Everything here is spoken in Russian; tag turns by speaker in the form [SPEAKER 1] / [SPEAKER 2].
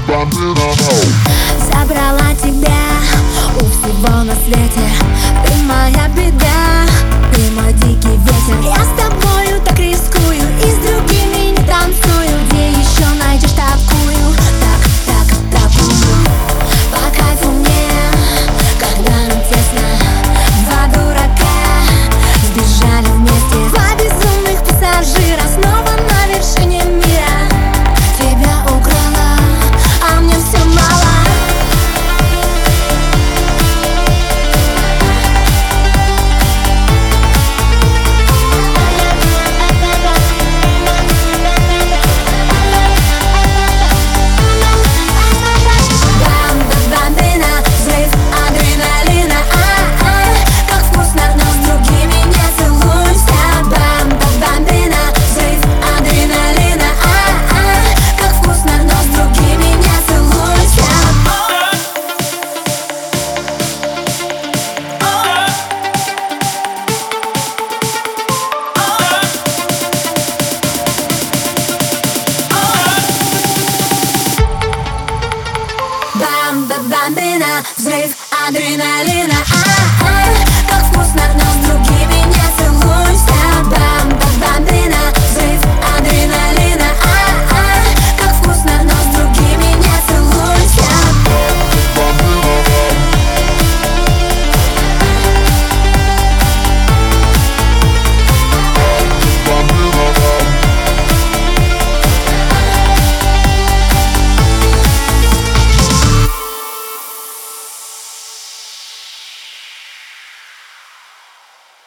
[SPEAKER 1] Забрала тебя у всего на свете. Ты моя беда, ты мой дикий ветер. Я с тобою так рискую и с другими не танцую. Где еще найдешь такую, такую? По кайфу мне, когда нам тесно. Два дурака сбежали вместе. Два безумных пассажира снова на вершине мира. Тебя украла, а мне все мало. Бамбина, взрыв адреналина.